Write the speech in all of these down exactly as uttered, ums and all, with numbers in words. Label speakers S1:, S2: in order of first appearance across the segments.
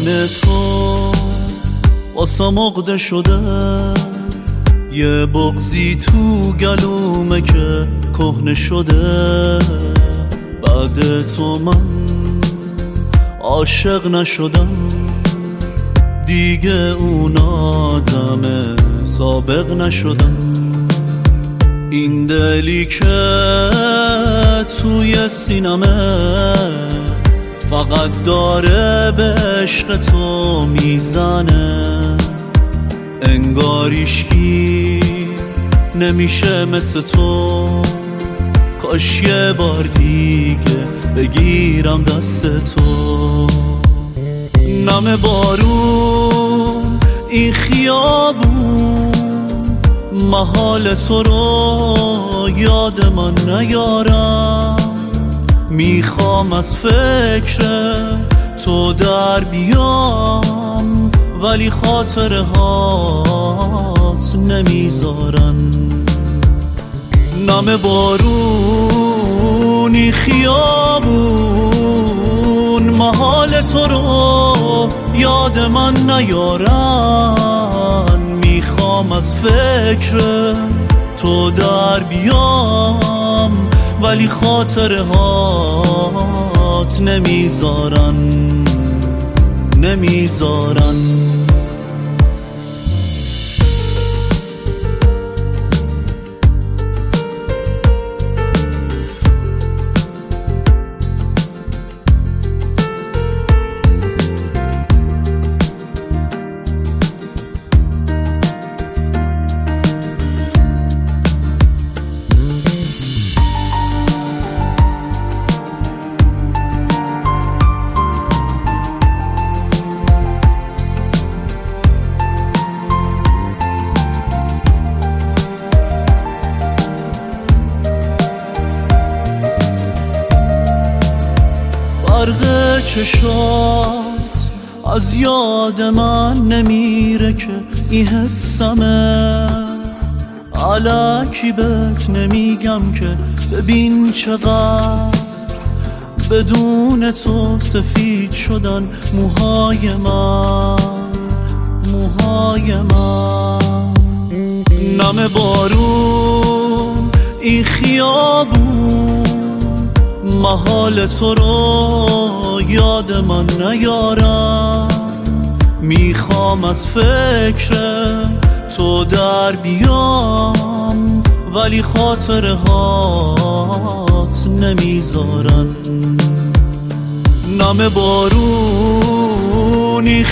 S1: دهن تو واسه مقده شده، یه بغضی تو گلومه که کهنه شده. بعد تو من عاشق نشدم دیگه، اون آدم سابق نشدم. این دلی که توی سینمه فقط داره به عشق تو میزنه، انگار هیچکی نمیشه مثل تو. کاش یه بار دیگه بگیرم دست تو. نم بارون این خیابون، محال تو رو یاد من نیارم. میخوام از فکر تو در بیام، ولی خاطره هات نمیذارن. نم بارونی خیابون، محال تو رو یاد من نیارن. میخوام از فکر تو در بیام، ولی خاطره هات نمیذارن نمیذارن. برق چشات از یاد من نمیره که این حسمه. الکی بهت نمیگم که ببین چقدر بدون تو سفید شدن موهای من، موهای من. نم بارون این خیابون، محال تو رو یاد من نیارم. میخوام از فکر تو در بیام، ولی خاطره هات نمیذارن. نم بارونی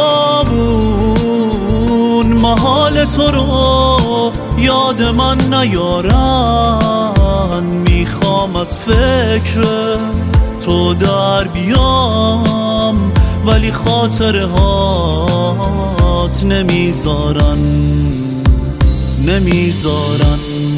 S1: خیابون، محال تو رو یاد من نیارن. میخوام از فکر تو در بیام، ولی خاطره هات نمیذارن نمیذارن.